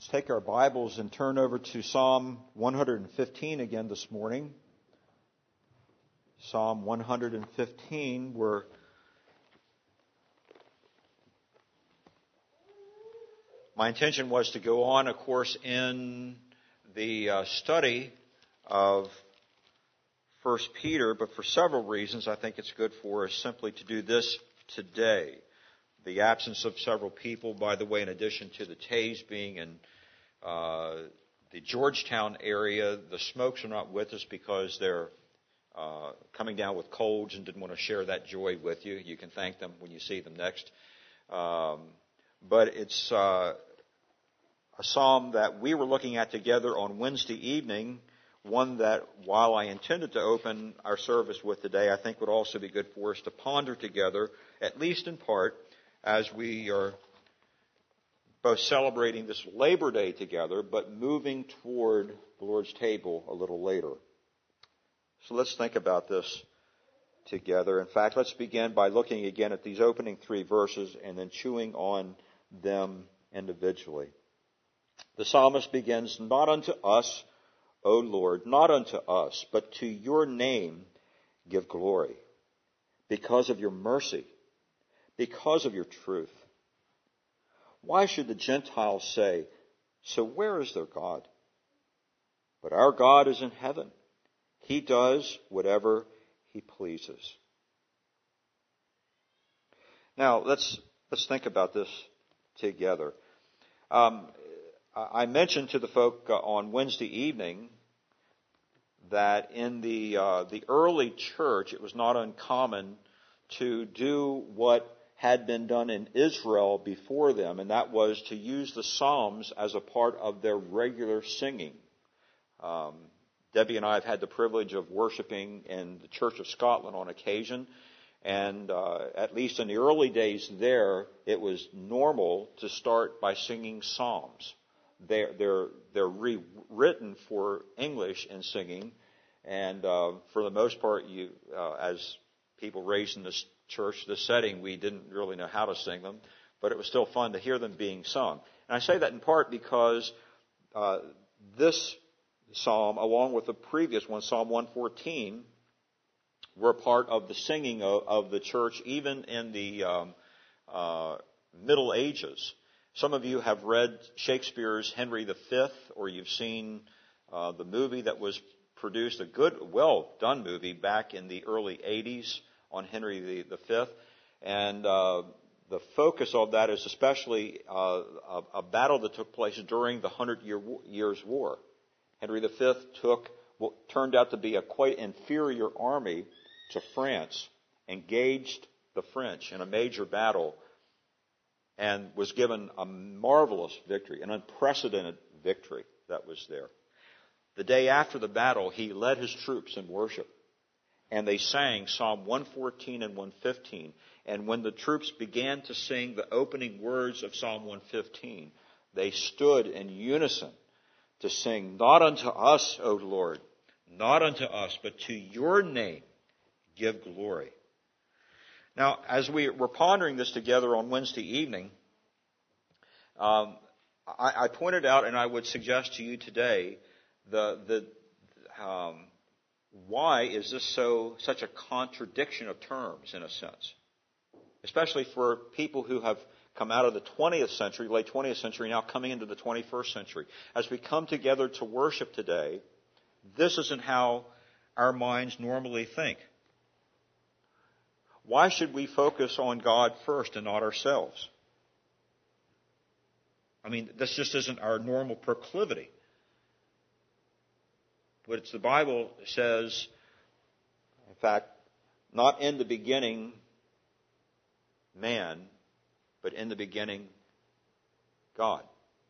Let's take our Bibles and turn over to Psalm 115 again this morning. Psalm 115, where my intention was to go on, of course, in the study of 1 Peter, but for several reasons I think it's good for us simply to do this today. The absence of several people, by the way, in addition to the Tays being in the Georgetown area, the Smokes are not with us because they're coming down with colds and didn't want to share that joy with you. You can thank them when you see them next. But it's a psalm that we were looking at together on Wednesday evening, one that, while I intended to open our service with today, I think would also be good for us to ponder together, at least in part, as we are both celebrating this Labor Day together, but moving toward the Lord's table a little later. So let's think about this together. In fact, let's begin by looking again at these opening three verses and then chewing on them individually. The psalmist begins, "Not unto us, O Lord, not unto us, but to your name give glory, because of your mercy, because of your truth. Why should the Gentiles say, so where is their God? But our God is in heaven. He does whatever he pleases." Now, let's think about this together. I mentioned to the folk on Wednesday evening that in the early church, it was not uncommon to do what had been done in Israel before them, and that was to use the Psalms as a part of their regular singing. Debbie and I have had the privilege of worshiping in the Church of Scotland on occasion, and at least in the early days there, it was normal to start by singing psalms. They're rewritten for English in singing, and for the most part, as people raised in this church, this setting, we didn't really know how to sing them, but it was still fun to hear them being sung. And I say that in part because this psalm, along with the previous one, Psalm 114, were part of the singing of the church even in the Middle Ages. Some of you have read Shakespeare's Henry V, or you've seen the movie that was produced, a good, well-done movie back in the early 80s on Henry V. And the focus of that is especially a battle that took place during the 100 Years' War. Henry V took what turned out to be a quite inferior army to France, engaged the French in a major battle, and was given a marvelous victory, an unprecedented victory that was there. The day after the battle, he led his troops in worship, and they sang Psalm 114 and 115. And when the troops began to sing the opening words of Psalm 115, they stood in unison to sing, "Not unto us, O Lord, not unto us, but to your name give glory." Now, as we were pondering this together on Wednesday evening, I pointed out, and I would suggest to you today, why is this such a contradiction of terms, in a sense? Especially for people who have come out of the 20th century, late 20th century, now coming into the 21st century. As we come together to worship today, this isn't how our minds normally think. Why should we focus on God first and not ourselves? I mean, this just isn't our normal proclivity. But the Bible says, in fact, not in the beginning man, but in the beginning God.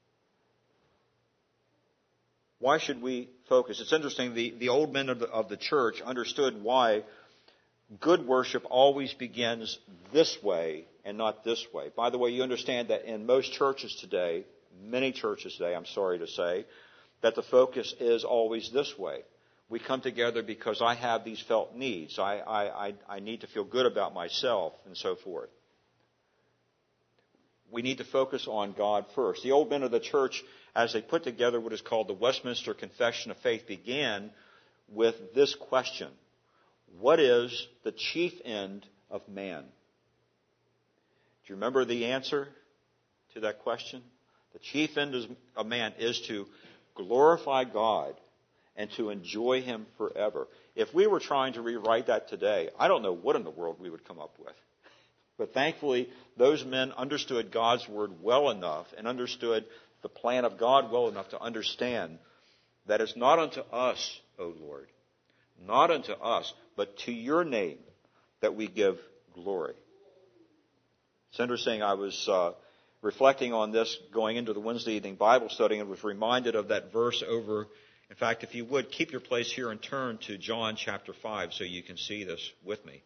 Why should we focus? It's interesting, the old men of the church understood why good worship always begins this way and not this way. By the way, you understand that in most churches today, many churches today, I'm sorry to say, that the focus is always this way. We come together because I have these felt needs. I need to feel good about myself and so forth. we need to focus on God first. The old men of the church, as they put together what is called the Westminster Confession of Faith, began with this question: what is the chief end of man? Do you remember the answer to that question? The chief end of man is to glorify God and to enjoy Him forever. If we were trying to rewrite that today, I don't know what in the world we would come up with. But thankfully, those men understood God's Word well enough and understood the plan of God well enough to understand that it's not unto us, O Lord, not unto us, but to your name that we give glory. It's interesting, I was reflecting on this going into the Wednesday evening Bible study and was reminded of that verse over. In fact, if you would, keep your place here and turn to John chapter 5 so you can see this with me.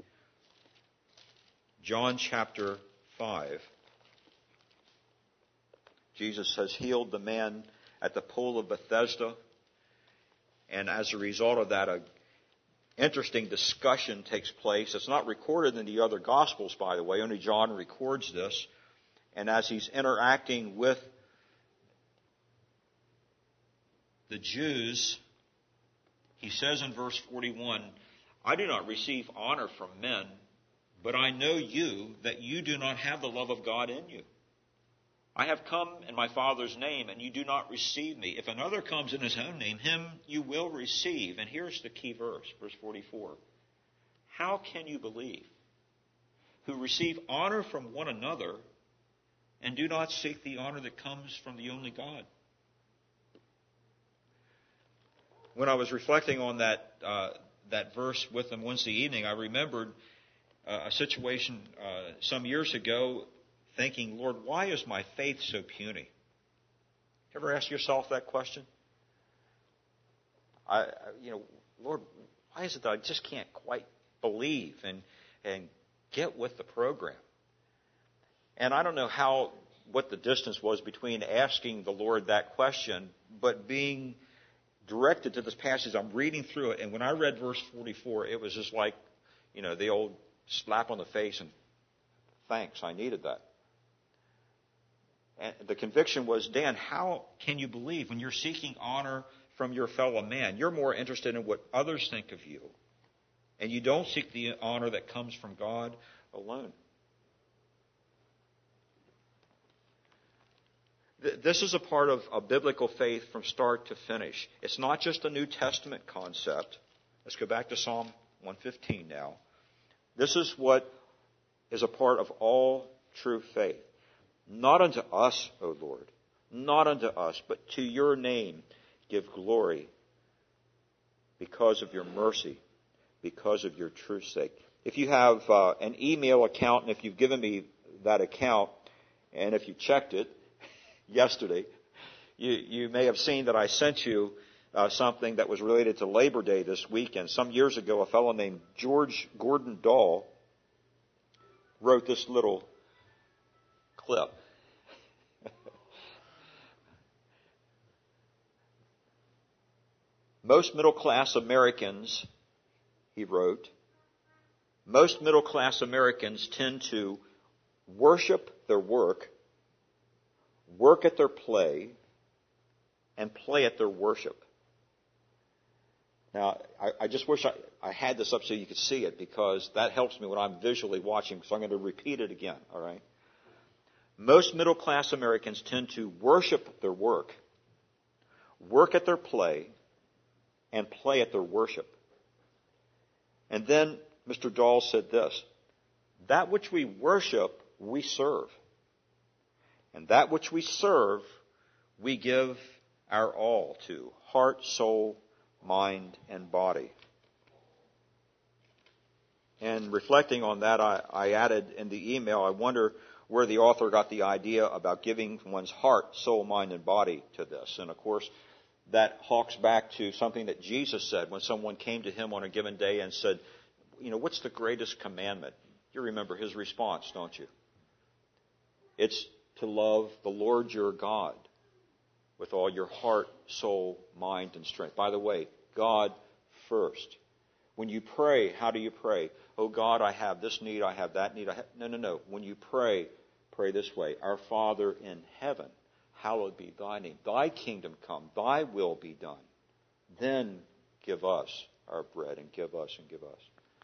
John chapter 5. Jesus has healed the man at the pool of Bethesda. And as a result of that, an interesting discussion takes place. It's not recorded in the other Gospels, by the way. Only John records this. And as he's interacting with the Jews, he says in verse 41, I do not receive honor from men, but I know you, that you do not have the love of God in you. I have come in my Father's name, and you do not receive me. If another comes in his own name, him you will receive. And here's the key verse, verse 44. How can you believe, who receive honor from one another, and do not seek the honor that comes from the only God? When I was reflecting on that verse with them Wednesday evening, I remembered a situation some years ago, thinking, Lord, why is my faith so puny? Ever ask yourself that question? Lord, why is it that I just can't quite believe and get with the program? And I don't know what the distance was between asking the Lord that question, but being directed to this passage. I'm reading through it, and when I read verse 44, it was just like, the old slap on the face and thanks, I needed that. And the conviction was, Dan, how can you believe when you're seeking honor from your fellow man? You're more interested in what others think of you, and you don't seek the honor that comes from God alone. This is a part of a biblical faith from start to finish. It's not just a New Testament concept. Let's go back to Psalm 115 now. This is what is a part of all true faith. Not unto us, O Lord, not unto us, but to your name give glory because of your mercy, because of your truth's sake. If you have an email account, and if you've given me that account, and if you checked it yesterday, you may have seen that I sent you something that was related to Labor Day this weekend. Some years ago, a fellow named George Gordon Dahl wrote this little clip. Most middle-class Americans, he wrote, most middle-class Americans tend to worship their work at their play, and play at their worship. Now, I just wish I had this up so you could see it, because that helps me when I'm visually watching, so I'm going to repeat it again, all right? Most middle-class Americans tend to worship their work at their play, and play at their worship. And then Mr. Dahl said this, that which we worship, we serve. And that which we serve, we give our all to, heart, soul, mind, and body. And reflecting on that, I added in the email, I wonder where the author got the idea about giving one's heart, soul, mind, and body to this. And of course, that harks back to something that Jesus said when someone came to him on a given day and said, what's the greatest commandment? You remember his response, don't you? It's to love the Lord your God with all your heart, soul, mind, and strength. By the way, God first. When you pray, how do you pray? Oh God, I have this need, I have that need. No. When you pray pray this way: Our Father in heaven, hallowed be thy name. Thy kingdom come, thy will be done. Then give us our bread, and give us, and give us.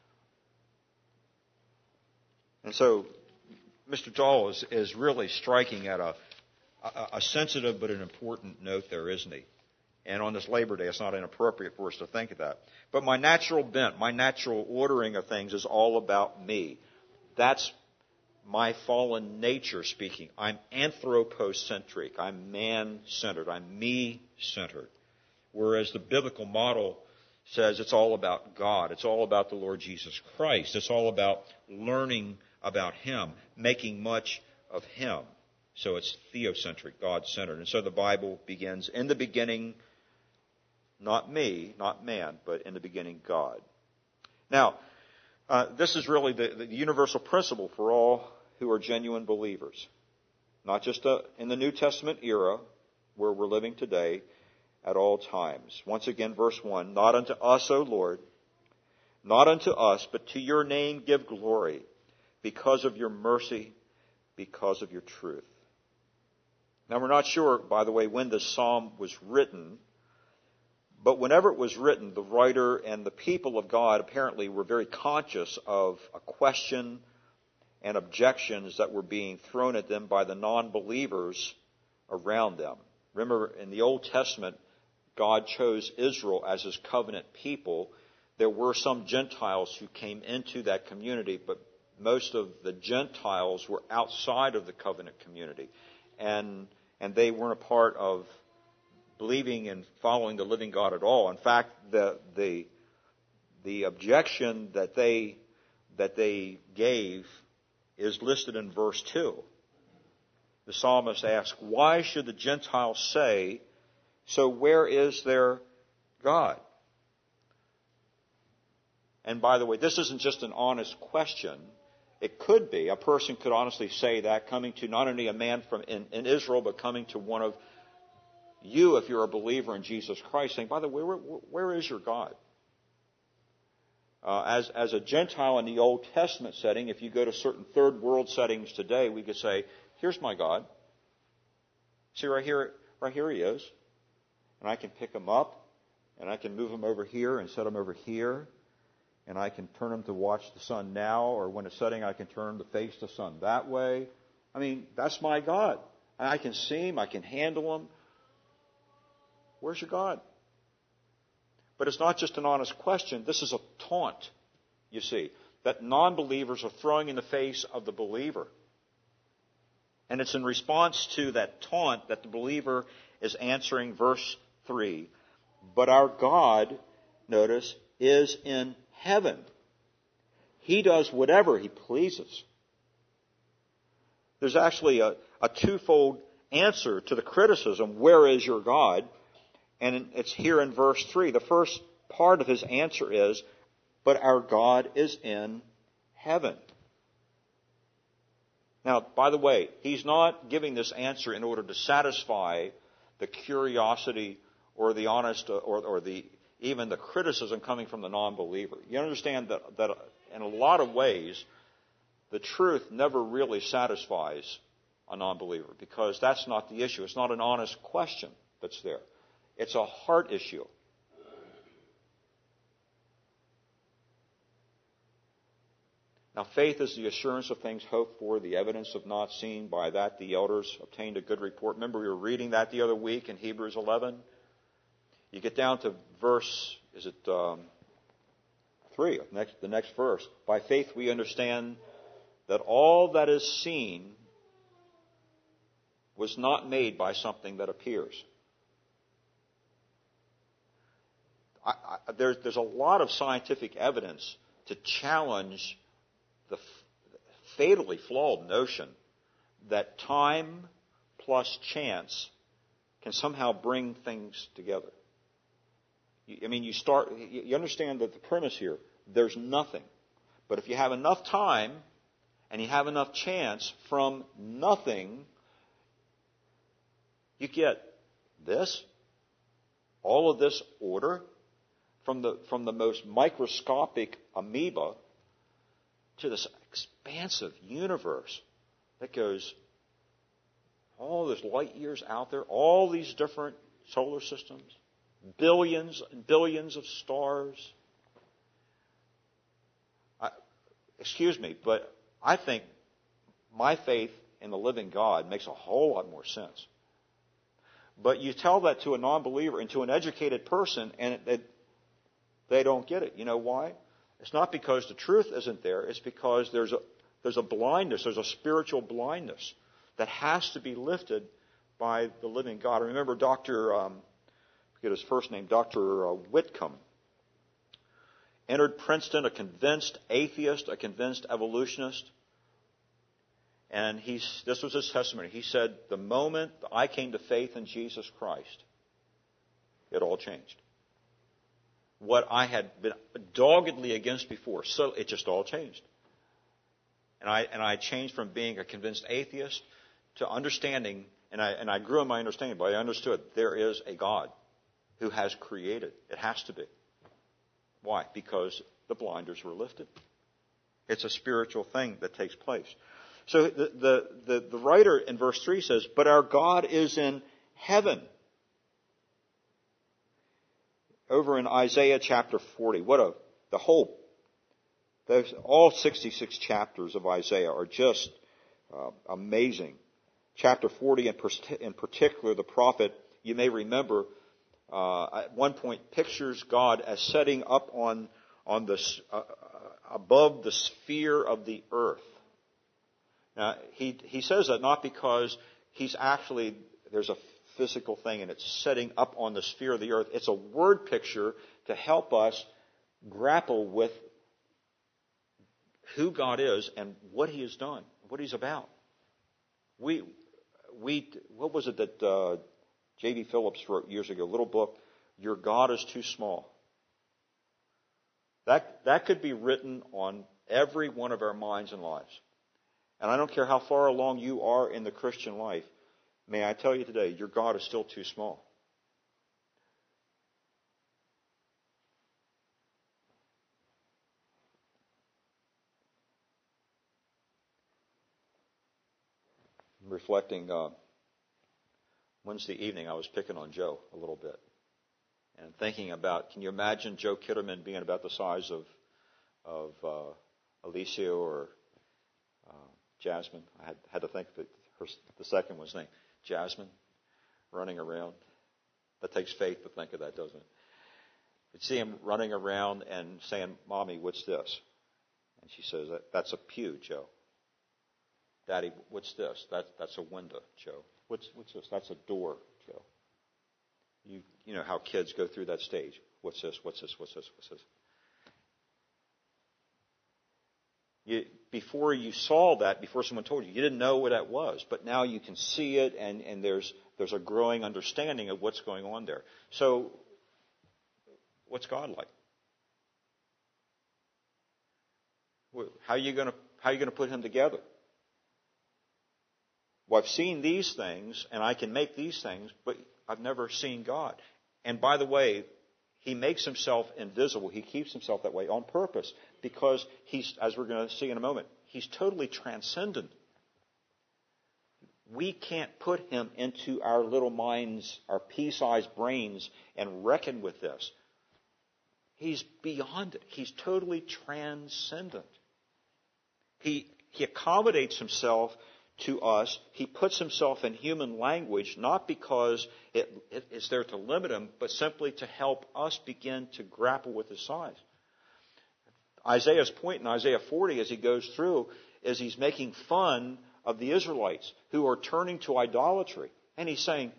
And so Mr. Dahl is really striking at a sensitive but an important note there, isn't he? And on this Labor Day, it's not inappropriate for us to think of that. But my natural bent, my natural ordering of things is all about me. That's my fallen nature speaking. I'm anthropocentric. I'm man-centered. I'm me-centered. Whereas the biblical model says it's all about God. It's all about the Lord Jesus Christ. It's all about learning about Him, making much of Him. So it's theocentric, God-centered. And so the Bible begins, in the beginning, not me, not man, but in the beginning, God. Now, this is really the universal principle for all who are genuine believers. Not just in the New Testament era, where we're living today, at all times. Once again, verse 1, not unto us, O Lord, not unto us, but to your name give glory, because of your mercy, because of your truth. Now, we're not sure, by the way, when this psalm was written, but whenever it was written, the writer and the people of God apparently were very conscious of a question and objections that were being thrown at them by the non-believers around them. Remember, in the Old Testament, God chose Israel as His covenant people. There were some Gentiles who came into that community, but most of the Gentiles were outside of the covenant community. And they weren't a part of believing and following the living God at all. In fact, the objection that they gave is listed in verse 2. The psalmist asks, why should the Gentiles say, so where is their God? And by the way, this isn't just an honest question. It could be. A person could honestly say that, coming to not only a man from in Israel, but coming to one of you, if you're a believer in Jesus Christ, saying, by the way, where is your God? As a Gentile in the Old Testament setting, if you go to certain third world settings today, we could say, here's my God. See, right here He is. And I can pick Him up, and I can move Him over here and set Him over here. And I can turn Him to watch the sun now, or when it's setting, I can turn Him to face the sun that way. I mean, that's my God. I can see Him. I can handle Him. Where's your God? But it's not just an honest question. This is a taunt, you see, that non-believers are throwing in the face of the believer. And it's in response to that taunt that the believer is answering verse 3. But our God, notice, is in heaven. He does whatever He pleases. There's actually a twofold answer to the criticism, where is your God? And it's here in verse 3. The first part of his answer is, but our God is in heaven. Now, by the way, he's not giving this answer in order to satisfy the curiosity or the honest or the even the criticism coming from the non-believer. You understand that in a lot of ways, the truth never really satisfies a non-believer, because that's not the issue. It's not an honest question that's there. It's a heart issue. Now, faith is the assurance of things hoped for, the evidence of not seen. By that the elders obtained a good report. Remember, we were reading that the other week in Hebrews 11. You get down to verse, 3, the next verse. By faith we understand that all that is seen was not made by something that appears. There's a lot of scientific evidence to challenge the fatally flawed notion that time plus chance can somehow bring things together. I mean, you understand that the premise here, there's nothing. But if you have enough time and you have enough chance, from nothing, you get this, all of this order, from the most microscopic amoeba to this expansive universe that goes all those light years out there, all these different solar systems, billions and billions of stars. Excuse me, but I think my faith in the living God makes a whole lot more sense. But you tell that to a non-believer and to an educated person, and they don't get it. You know why? It's not because the truth isn't there. It's because there's a blindness. There's a spiritual blindness that has to be lifted by the living God. I remember I forget his first name, Dr. Whitcomb, entered Princeton, a convinced atheist, a convinced evolutionist. And this was his testimony. He said, the moment I came to faith in Jesus Christ, it all changed. What I had been doggedly against before, so it just all changed. And I changed from being a convinced atheist to understanding, and I grew in my understanding, but I understood there is a God who has created. It has to be. Why? Because the blinders were lifted. It's a spiritual thing that takes place. So the writer in verse 3 says, but our God is in heaven. Over in Isaiah chapter 40, all 66 chapters of Isaiah are just amazing. Chapter 40 in particular, the prophet, you may remember, at one point pictures God as setting up on this above the sphere of the earth. Now he says that not because there's a physical thing and it's setting up on the sphere of the earth. It's a word picture to help us grapple with who God is and what He has done, what He's about. What was it that J.B. Phillips wrote years ago? A little book, Your God is Too Small. That could be written on every one of our minds and lives. And I don't care how far along you are in the Christian life, may I tell you today, your God is still too small. Reflecting Wednesday evening, I was picking on Joe a little bit and thinking about, can you imagine Joe Kitterman being about the size of Alicia or Jasmine? I had to think that the second one's name, Jasmine, running around. That takes faith to think of that, doesn't it? You'd see him running around and saying, Mommy, what's this? And she says, that's a pew, Joe. Daddy, what's this? That's a window, Joe. What's this? That's a door, Joe. You know how kids go through that stage. What's this? What's this? What's this? What's this? Before you saw that, before someone told you, you didn't know what that was. But now you can see it, and there's a growing understanding of what's going on there. So, what's God like? How are you going to put Him together? Well, I've seen these things, and I can make these things, but I've never seen God. And by the way, He makes Himself invisible. He keeps Himself that way on purpose because He's, as we're going to see in a moment, He's totally transcendent. We can't put Him into our little minds, our pea-sized brains, and reckon with this. He's beyond it. He's totally transcendent. He accommodates Himself to us. He puts Himself in human language, not because it's there to limit Him, but simply to help us begin to grapple with His size. Isaiah's point in Isaiah 40 as he goes through is he's making fun of the Israelites who are turning to idolatry. And he's saying,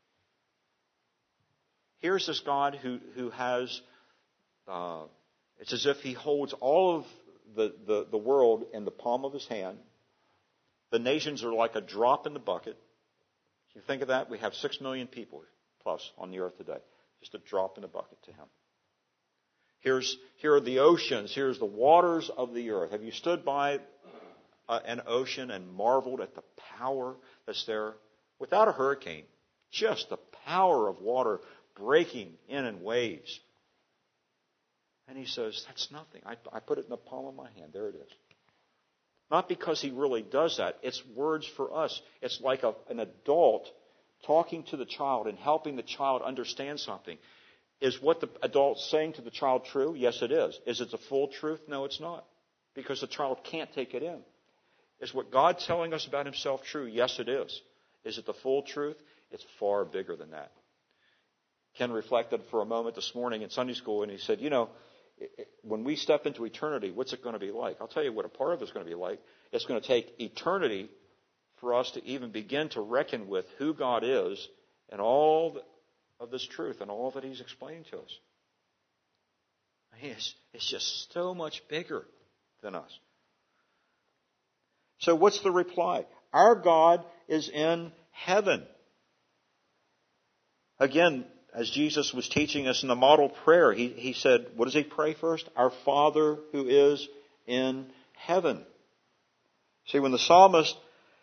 here's this God who has, it's as if He holds all of the world in the palm of His hand. The nations are like a drop in the bucket. If you think of that, we have 6 million people plus on the earth today. Just a drop in the bucket to Him. Here are the oceans. Here's the waters of the earth. Have you stood by an ocean and marveled at the power that's there? Without a hurricane, just the power of water breaking in waves. And He says, that's nothing. I put it in the palm of my hand. There it is. Not because he really does that. It's words for us. It's like an adult talking to the child and helping the child understand something. Is what the adult's saying to the child true? Yes, it is. Is it the full truth? No, it's not. Because the child can't take it in. Is what God's telling us about himself true? Yes, it is. Is it the full truth? It's far bigger than that. Ken reflected for a moment this morning in Sunday school, and he said, when we step into eternity, what's it going to be like? I'll tell you what a part of it's going to be like. It's going to take eternity for us to even begin to reckon with who God is and all of this truth and all that he's explaining to us. It's just so much bigger than us. So what's the reply? Our God is in heaven. Again, as Jesus was teaching us in the model prayer, he said, what does he pray first? Our Father who is in heaven. See, when the psalmist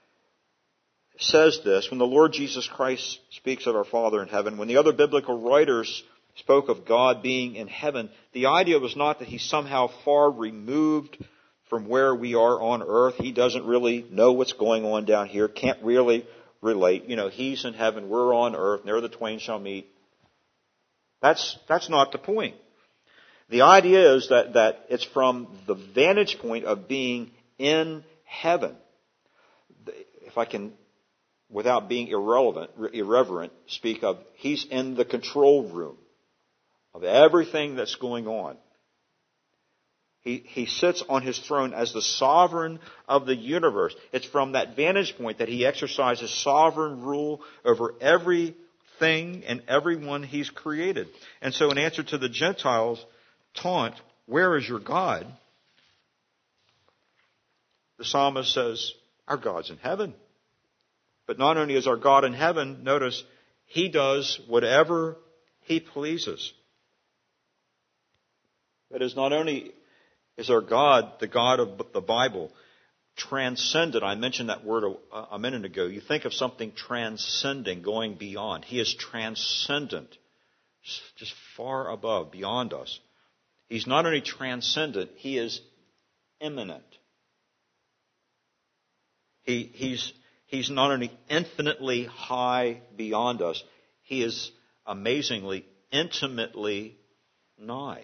says this, when the Lord Jesus Christ speaks of our Father in heaven, when the other biblical writers spoke of God being in heaven, the idea was not that he's somehow far removed from where we are on earth. He doesn't really know what's going on down here, can't really relate. He's in heaven, we're on earth, and there the twain shall meet. That's not the point. The idea is that it's from the vantage point of being in heaven. If I can, without being irreverent, speak of he's in the control room of everything that's going on. He sits on his throne as the sovereign of the universe. It's from that vantage point that he exercises sovereign rule over everything and everyone he's created. And so in answer to the Gentiles' taunt, where is your God? The psalmist says, our God's in heaven. But not only is our God in heaven, notice, he does whatever he pleases. That is, not only is our God, the God of the Bible, transcendent. I mentioned that word a minute ago. You think of something transcending, going beyond. He is transcendent, just far above, beyond us. He's not only transcendent, he is immanent. He's not only infinitely high beyond us, he is amazingly, intimately nigh.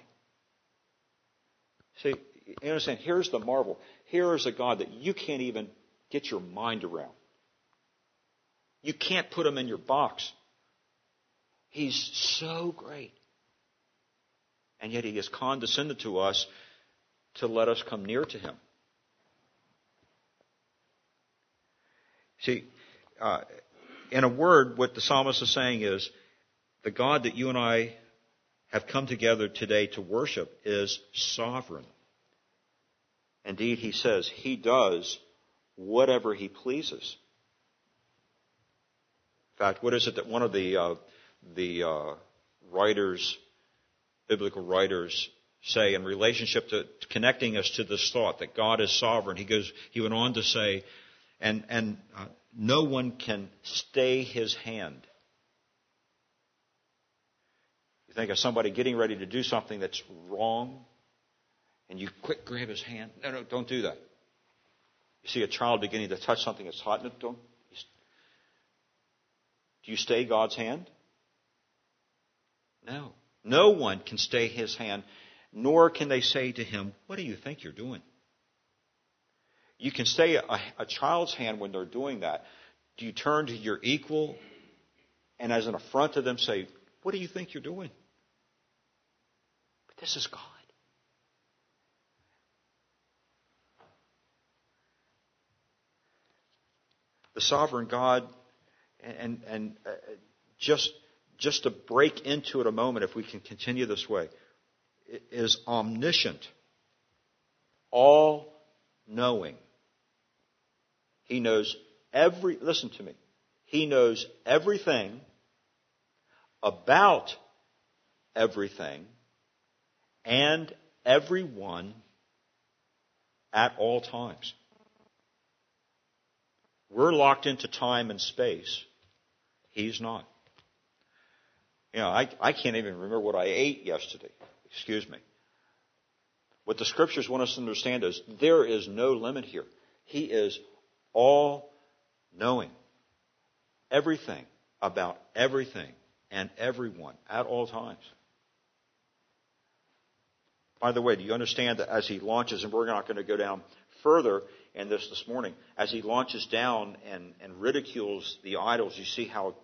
See, you understand, here's the marvel. Here is a God that you can't even get your mind around. You can't put him in your box. He's so great. And yet he has condescended to us to let us come near to him. See, in a word, what the psalmist is saying is, the God that you and I have come together today to worship is sovereign. Indeed, he says he does whatever he pleases. In fact, what is it that one of the writers, biblical writers, say in relationship to connecting us to this thought that God is sovereign? He went on to say, and no one can stay his hand. You think of somebody getting ready to do something that's wrong, and you quick grab his hand. No, don't do that. You see a child beginning to touch something that's hot. Do you stay God's hand? No. No one can stay his hand, nor can they say to him, what do you think you're doing? You can stay a child's hand when they're doing that. Do you turn to your equal and as an affront to them say, what do you think you're doing? But this is God. The sovereign God, and just to break into it a moment, if we can continue this way, is omniscient, all-knowing. He knows listen to me, he knows everything about everything and everyone at all times. We're locked into time and space. He's not. I can't even remember what I ate yesterday. Excuse me. What the Scriptures want us to understand is there is no limit here. He is all-knowing. Everything about everything and everyone at all times. By the way, do you understand that as he launches, and we're not going to go down further in this morning, as he launches down and ridicules the idols, you see how,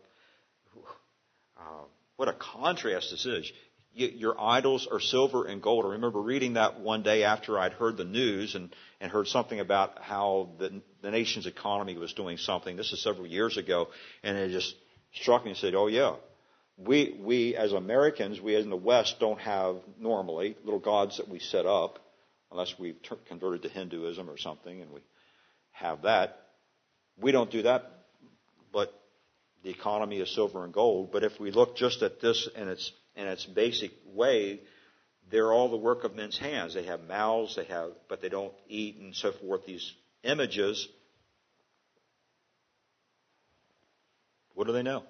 what a contrast this is. Your idols are silver and gold. I remember reading that one day after I'd heard the news and heard something about how the nation's economy was doing something. This is several years ago, and it just struck me and said, oh yeah, we as Americans, we in the West don't have normally little gods that we set up, unless we've converted to Hinduism or something and we have that. We don't do that, but the economy is silver and gold. But if we look just at this in its basic way, they're all the work of men's hands. They have mouths, but they don't eat and so forth. These images, what do they know?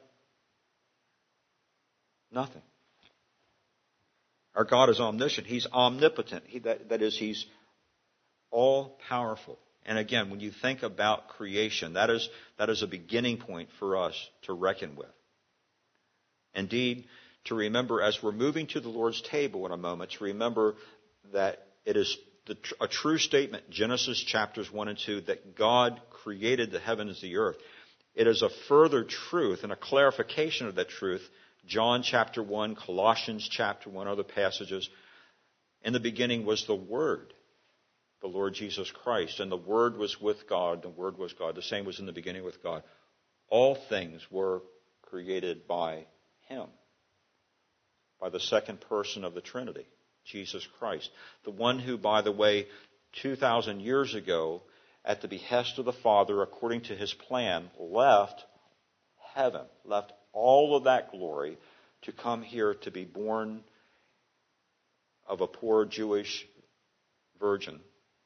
Nothing. Our God is omniscient. He's omnipotent. That is, He's all-powerful. And again, when you think about creation, that is a beginning point for us to reckon with. Indeed, to remember as we're moving to the Lord's table in a moment, to remember that it is a true statement, Genesis chapters 1 and 2, that God created the heavens and the earth. It is a further truth and a clarification of that truth. John chapter 1, Colossians chapter 1, other passages. In the beginning was the Word, the Lord Jesus Christ, and the Word was with God, the Word was God. The same was in the beginning with God. All things were created by Him, by the second person of the Trinity, Jesus Christ. The one who, by the way, 2,000 years ago, at the behest of the Father, according to His plan, left heaven, left all of that glory to come here to be born of a poor Jewish virgin,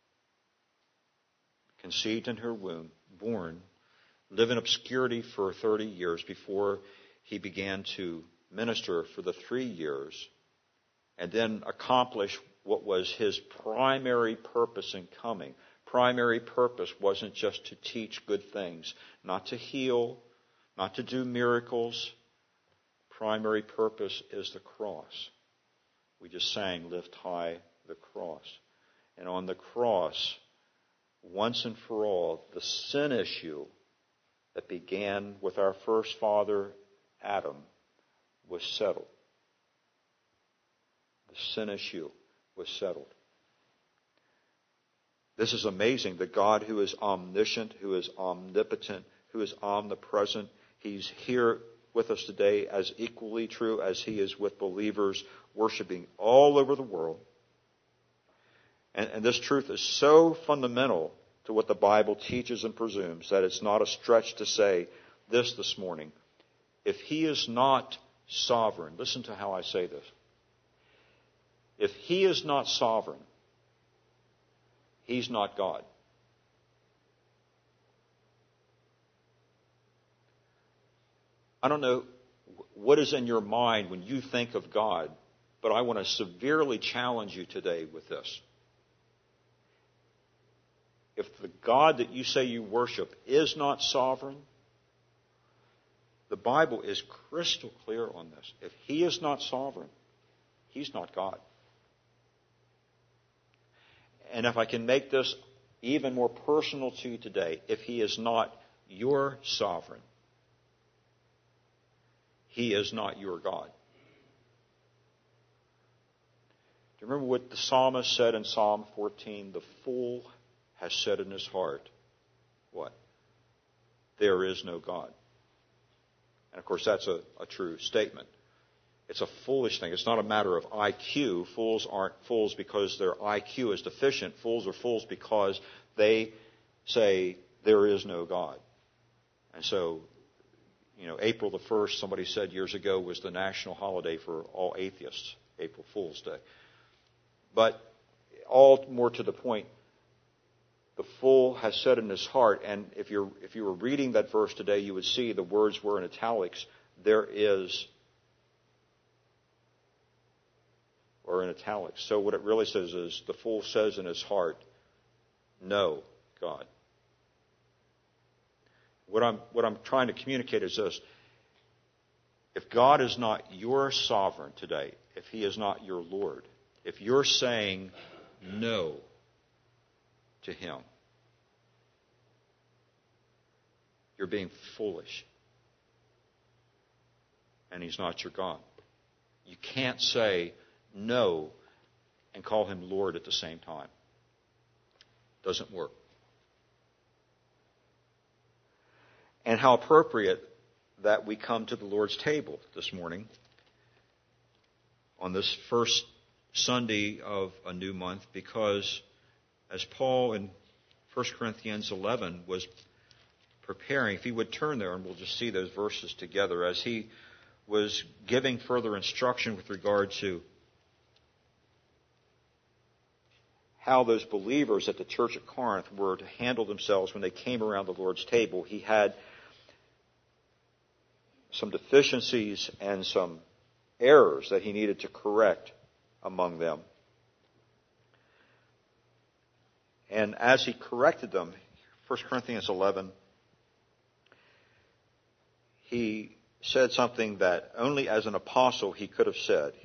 conceived in her womb, born, live in obscurity for 30 years before He began to minister for the 3 years, and then accomplish what was His primary purpose in coming. Primary purpose wasn't just to teach good things, not to heal, not to do miracles. Primary purpose is the cross. We just sang, Lift High the Cross. And on the cross, once and for all, the sin issue that began with our first father, Adam, was settled. The sin issue was settled. This is amazing. The God who is omniscient, who is omnipotent, who is omnipresent, He's here with us today as equally true as He is with believers worshiping all over the world. And this truth is so fundamental to what the Bible teaches and presumes that it's not a stretch to say this morning. If He is not sovereign, listen to how I say this. If He is not sovereign, He's not God. I don't know what is in your mind when you think of God, but I want to severely challenge you today with this. If the God that you say you worship is not sovereign, the Bible is crystal clear on this. If He is not sovereign, He's not God. And if I can make this even more personal to you today, if He is not your sovereign, He is not your God. Do you remember what the psalmist said in Psalm 14? The fool has said in his heart, what? There is no God. And of course that's a true statement. It's a foolish thing. It's not a matter of IQ. Fools aren't fools because their IQ is deficient. Fools are fools because they say there is no God. And so, April the 1st, somebody said years ago, was the national holiday for all atheists, April Fool's Day. But all more to the point, the fool has said in his heart, and if you were reading that verse today, you would see the words were in italics, there is, or in italics. So what it really says is, the fool says in his heart, no God. What I'm trying to communicate is this. If God is not your sovereign today, if He is not your Lord, if you're saying no to Him, you're being foolish. And He's not your God. You can't say no and call Him Lord at the same time. Doesn't work. And how appropriate that we come to the Lord's table this morning on this first Sunday of a new month, because as Paul in 1 Corinthians 11 was preparing, if he would turn there and we'll just see those verses together, as he was giving further instruction with regard to how those believers at the church at Corinth were to handle themselves when they came around the Lord's table. He had some deficiencies and some errors that he needed to correct among them. And as he corrected them, 1 Corinthians 11, he said something that only as an apostle he could have said.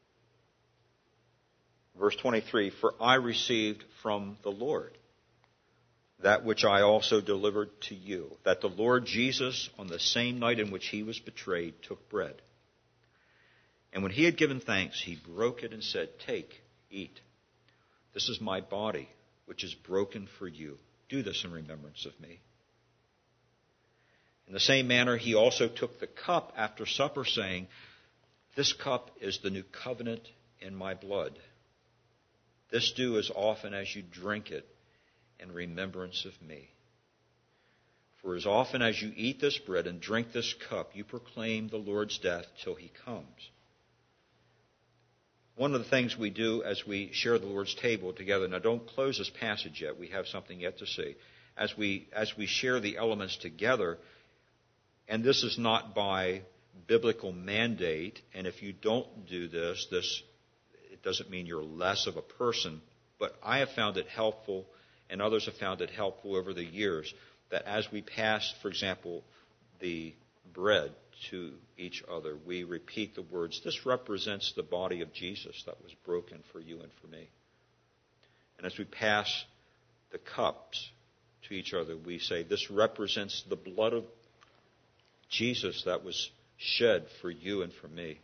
Verse 23, "For I received from the Lord that which I also delivered to you, that the Lord Jesus, on the same night in which He was betrayed, took bread. And when He had given thanks, He broke it and said, 'Take, eat. This is my body, which is broken for you. Do this in remembrance of me.' In the same manner, He also took the cup after supper, saying, 'This cup is the new covenant in my blood. This do as often as you drink it in remembrance of me. For as often as you eat this bread and drink this cup, you proclaim the Lord's death till He comes.'" One of the things we do as we share the Lord's table together, now don't close this passage yet, we have something yet to see. As we share the elements together, and this is not by biblical mandate, and if you don't do this, it doesn't mean you're less of a person, but I have found it helpful, and others have found it helpful over the years, that as we pass, for example, the bread to each other, we repeat the words, "This represents the body of Jesus that was broken for you and for me." And as we pass the cups to each other, we say, "This represents the blood of Jesus that was shed for you and for me."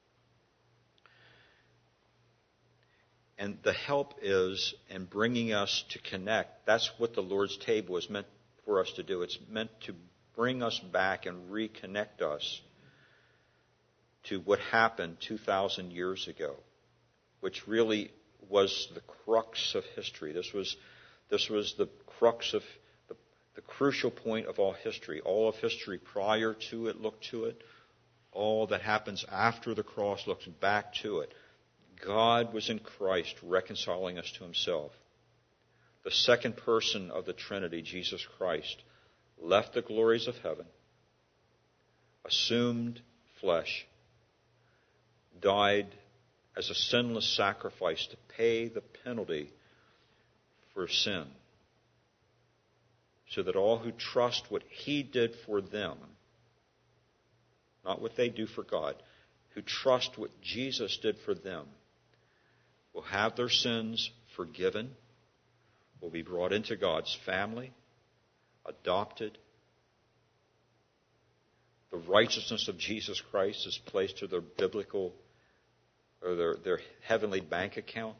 And the help is in bringing us to connect. That's what the Lord's table is meant for us to do. It's meant to bring us back and reconnect us to what happened 2,000 years ago, which really was the crux of history. This was the crux of the crucial point of all history. All of history prior to it looked to it. All that happens after the cross looks back to it. God was in Christ reconciling us to Himself. The second person of the Trinity, Jesus Christ, left the glories of heaven, assumed flesh, died as a sinless sacrifice to pay the penalty for sin, so that all who trust what He did for them, not what they do for God, who trust what Jesus did for them, will have their sins forgiven, will be brought into God's family, adopted. The righteousness of Jesus Christ is placed to their biblical or their heavenly bank account.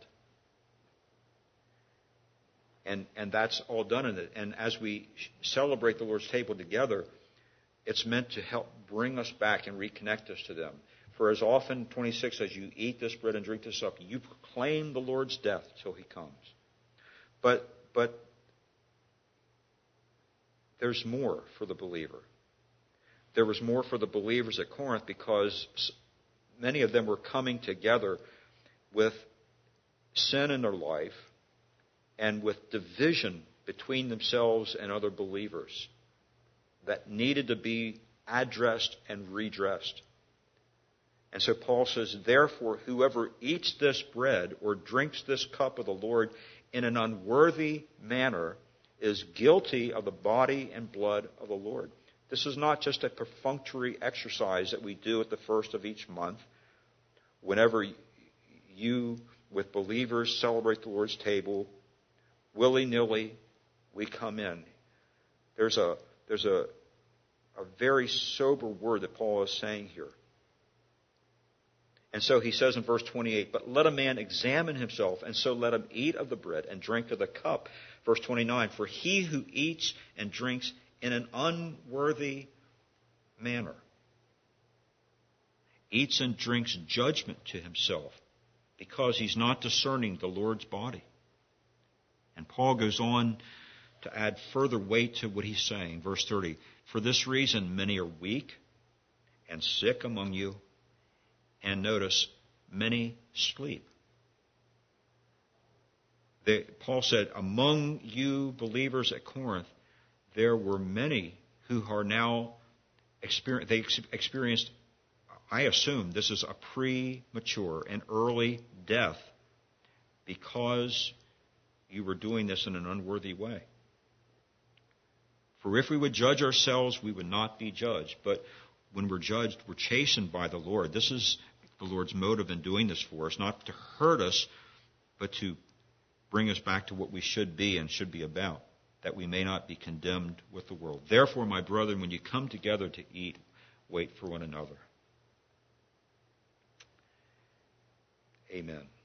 And that's all done in it. And as we celebrate the Lord's table together, it's meant to help bring us back and reconnect us to them. For as often, 26, as you eat this bread and drink this cup, you proclaim the Lord's death till He comes. But there's more for the believer. There was more for the believers at Corinth because many of them were coming together with sin in their life and with division between themselves and other believers that needed to be addressed and redressed. And so Paul says, "Therefore, whoever eats this bread or drinks this cup of the Lord in an unworthy manner is guilty of the body and blood of the Lord." This is not just a perfunctory exercise that we do at the first of each month. Whenever you, with believers, celebrate the Lord's table, willy-nilly, we come in. There's a very sober word that Paul is saying here. And so he says in verse 28, but let a man examine himself, and so let him eat of the bread and drink of the cup. Verse 29, for he who eats and drinks in an unworthy manner eats and drinks judgment to himself, because he's not discerning the Lord's body. And Paul goes on to add further weight to what he's saying. Verse 30, for this reason many are weak and sick among you, and notice, many sleep. Paul said, among you believers at Corinth, there were many who are now experienced, I assume this is a premature and early death because you were doing this in an unworthy way. For if we would judge ourselves, we would not be judged. But when we're judged, we're chastened by the Lord. This is the Lord's motive in doing this for us, not to hurt us, but to bring us back to what we should be and should be about, that we may not be condemned with the world. Therefore, my brethren, when you come together to eat, wait for one another. Amen.